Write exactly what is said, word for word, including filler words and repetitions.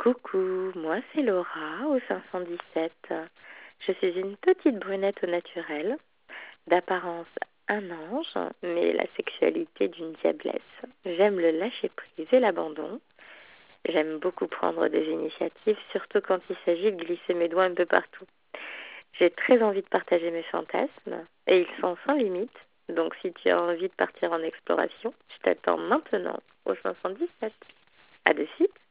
Coucou, moi c'est Laura au cinq cent dix-sept. Je suis une petite brunette au naturel, d'apparence un ange, mais la sexualité d'une diablesse. J'aime le lâcher-prise et l'abandon. J'aime beaucoup prendre des initiatives, surtout quand il s'agit de glisser mes doigts un peu partout. J'ai très envie de partager mes fantasmes, et ils sont sans limite. Donc si tu as envie de partir en exploration, je t'attends maintenant au cinq cent dix-sept. À de suite.